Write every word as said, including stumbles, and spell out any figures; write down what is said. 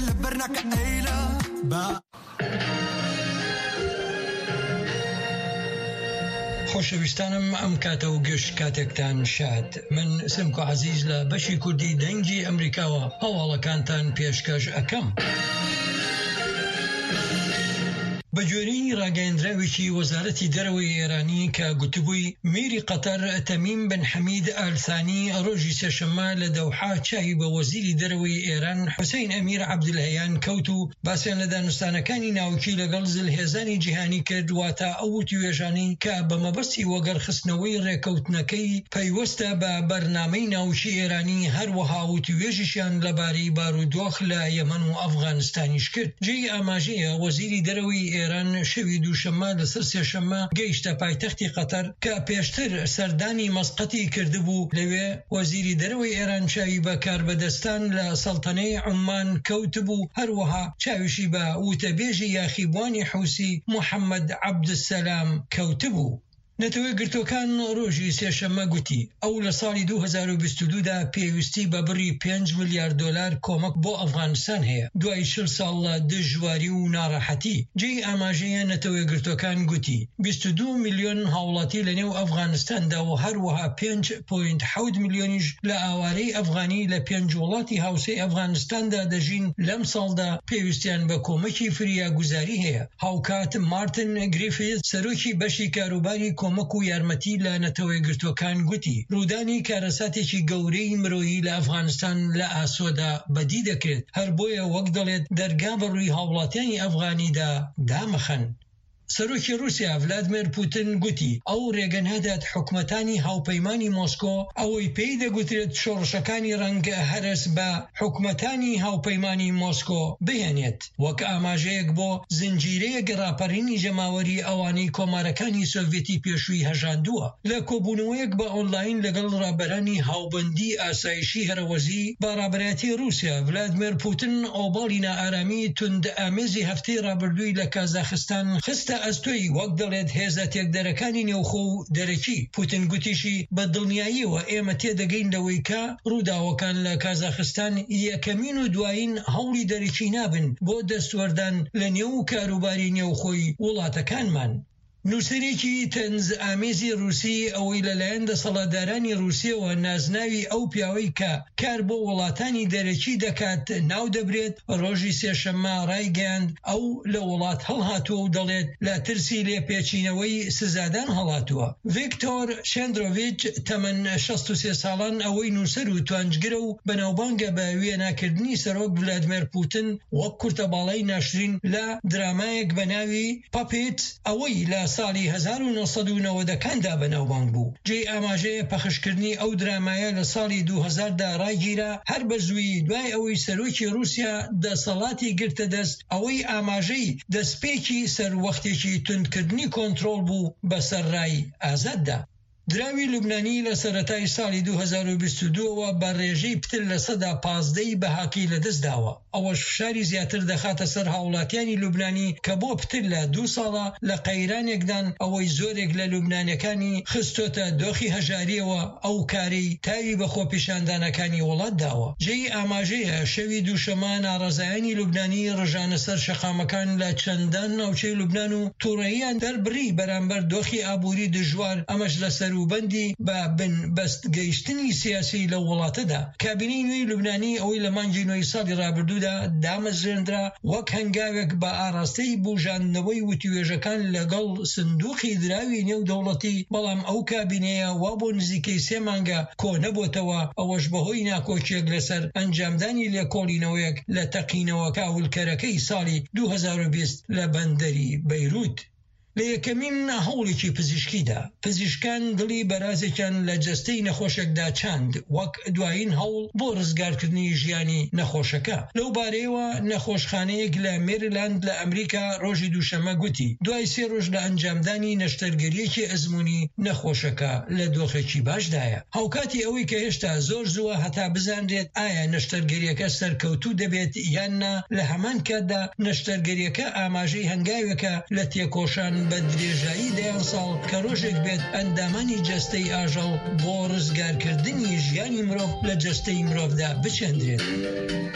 لبرناك ايلا با خۆشەویستانم ئەم کاتە و گەشت کاتێکتان شاد. من سمکۆ عەزیز لە بەشی کوردی دەنگی ئەمریکاوە هەواڵەکانتان پێشکەش ئەکەم. بە گوێرەی ڕاگەیەندراوێکی وەزارەتی دەرەوەی ئێرانی کە گوتبووی میری قەتەر تەمیم بن حەمید ئالسانی ڕۆژی سێشەممە لە دەوحا چاوی بە وەزیری دەرەوەی ئێران حوسەین ئەمیر عەبدولهەیان کەوت و باسییان لە دانوستانەکانی ناوکی لەگەڵ زلهێزانی جیهانی کرد، واتە ئەو وتوێژانەی کە بە مەبەستی وەگەرخستنەوەی ڕێکەوتنەکەی پەیوەستە بە بەرنامەی ناوکی ئێرانی، هەروەها وتوێژیشیان لەبارەی بارودۆخ لە یەمەن و ئەفغانستانیش کرد. جێی ئاماژەیە وەزیری دەرەوەی ئێران شەوی دووشەممە لەسەر سێشەممە گەیشتە پایتەختی قەتەر کە پێشتر سەردانی مەسقەتی کردبوو. لەوێ وەزیری دەرەوەی ئێران چاوی بە کاربەدەستان لە سەڵتەنەی عومان کەوتبوو، هەروەها چاویشی بە وتەبێژی یاخیبوانی حوسی محەممەد عەبدولسەلام کەوتبوو. نەتەوەی گرتوەکان ڕۆژی سێشەممە گوتی ئەو لە ساڵی دوو هەزار و بیست و دوو دا پێویستی بە بڕی پێنج ملیارد دۆلار کۆمەک بۆ ئەفغانستان هەیە دوای شل ساڵ لە دژواری و ناڕەحەتی. جێی ئاماژەیە نەتەوەی گرتوەکان گوتی بیست و دوو میلیۆن هاوڵاتی لە نێو ئەفغانستاندا و هەروەها پێنج پۆینت حەوت میلیۆنیش لە ئاوارەی ئەفغانی لە پێنج وڵاتی هاوسەی ئەفغانستاندا دەژین. لەم ساڵدا پێویستیان بە کۆمەکی فریاگوزاری هەیە. هاوکات مارتن گریفیت سەرۆکی بەشی کاروباری کۆمەک و یارمەتی لە نەتەوەی گرتوەکان گوتی ڕوودانی کارەساتێکی گەورەی مرۆیی لە ئەفغانستان لە ئاسۆدا بەدی دەکرێت، هەر بۆیە وەک دەڵێت دەرگا بەڕووی هاوڵاتیانی ئەفغانیدا دامەخەن. سەرۆکی رووسیا ڤلادیمیر پوتین گوتی ئەو ڕێگەنهەدات حکومەتانی هاوپەیمانی مۆسکۆ ئەوەی پێی دەگوترێت شۆڕشەکانی ڕەنگە هەرس بە حکومەتانی هاوپەیمانی مۆسکۆ بهێنێت وەک ئاماژەیەک بۆ زنجیرەیە گەڕاپەڕینی جەماوەری ئەوانەی کۆمارەکانی سۆڤێتی پێشووی هەژاندووە. لە کۆبوونەوەیەک بە ئۆنلاین لەگەڵ ڕابەرانی هاوبەندی ئاسایشی هەرەوەزی با ڕابەرایەتی رووسیا، ڤلادیمیر پوتین ئۆباڵی نائارامی توند ئامێزی هەفتەی ڕابردووی لە کازاخستان خستە ئەستۆی وەک دەڵێت هێزە تێکدەرەکانی نێوخۆ و دەرەکی. پوتین گوتیشی بە دڵنیاییەوە ئێمە تێدەگەین لەوەی کە ڕووداوەکان لە کازاخستان یەکەمین و دوایین هەوڵی دەرەکی نابن بۆ دەستوەردان لە نێو کاروباری نێوخۆی وڵاتەکانمان. نووسەرێکی تەنز ئامێزی رووسی ئەوەی لەلایەن دەسەڵاتدارانی رووسیەوە نازناوی ئەو پیاوەی کە کار بۆ وڵاتانی دەرەکی دەکات ناو دەبرێت ڕۆژی سێشەممە ڕایگەیاند ئەو لە وڵات هەڵهاتووە و دەڵێت لە ترسی لێپێچینەوەی سزادان هەڵاتووە. ڤیکتۆر شێندرۆڤیچ تەمەن شەست و سێ ساڵان ئەوەی نووسەر و توانجگرە و بەناوبانگە بە وێناکردنی سەرۆک ڤلادیمیر پوتین وەک کورتەباڵای ناشرین لە درامایەک بە ناوی پاپێت ئەوەی لە ساڵی هەزار و نۆسەد و نەوەدەکاندا بەناوبانگ بوو. جێی ئاماژەیە پەخشکردنی ئەو درامایە لە ساڵی دوو هەزار دا ڕایگیرا، هەر بە زووی دوای ئەوەی سەرۆکی رووسیا دەسەڵاتی گرتە دەست ئەوەی ئاماژەی دەستپێکی سەروەختێکی توندکردنی کۆنتڕۆڵ بوو بەسەر ڕای ئازاددا. دراوی لوبنانی لە سەرەتای ساڵی دوو هەزار و بیست و دووەوە بە ڕێژەی پتر لە سەدا پازدەی بەهاقی لەدەستداوە. ئەوەش فشاری زیاتر دەخاتە سەر هاوڵاتیانی لوبنانی کە بۆ پتر لە دوو ساڵە لە قەیرانێکدان ئەوەی زۆرێک لە لوبنانەکانی خستۆتە دۆخی هەژاریەوە ئەو کارەی تاوی بە خۆپیشاندانەکانی وڵات داوە. جێی ئاماژەیە شەوی دووشەممە ناڕەزایانی لوبنانی ڕژانە سەر شەقامەکان لە چەندان ناوچەی لوبنان و تووڕەییان دەربڕی بەرامبەر دۆخی ئابووری دژوار، ئەمەش لەسەر وبەندی بە بن بەست گەیشتنی سیاسی لە وڵاتەدا. کابینەی نوێی لوبنانی ئەوەی لە مانگی نۆی ساڵی ڕابردوودا دامەزرێنرا وەک هەنگاوێک بە ئاراستەی بوژاندنەوەی وتوێژەکان لەگەڵ سندوقی دراوی نێودەوڵەتی، بەڵام ئەو کابینەیە وا بۆ نزیکەی سێ مانگە کۆ نەبووتەوە، ئەوەش بەهۆی ناکۆچیەک لەسەر ئەنجامدانی لێکۆڵینەوەیەک لە تەقینەوە کاولکەرەکەی ساڵی دوو هەزار و بیست لە بەندەری بەیروت. لە یەکەمین هەوڵێکی پزیشکیدا پزیشکان دڵی بەرازێکیان لە جەستەی نەخۆشێکدا چاند وەک دوایین هەوڵ بۆ ڕزگارکردنی ژیانی نەخۆشەکە. لەو بارەیەوە نەخۆشخانەیەک لە مێریلاند لە ئەمریکا ڕۆژی دووشەممە گوتی دوای سێ ڕۆژ لە ئەنجامدانی نەشتەرگەریەکی ئەزموونی نەخۆشەکە لە دۆخێکی باشدایە. هاوکاتی ئەوەی کە هێشتا زۆر زووە هەتا بزانرێت ئایا نەشتەرگەریەکە سەرکەوتوو دەبێت یان نا، لە هەمان کاتدا نەشتەرگەریەکە ئاماژەی هەنگاوێکە لە تێکۆشان بە درێژایی دەیان ساڵ کە ڕۆژێک بێت ئەندامانی جەستەی ئاژەڵ بۆ ڕزگارکردنی ژیانی مرۆڤ لە جەستەی مرۆڤدا بچێندرێت.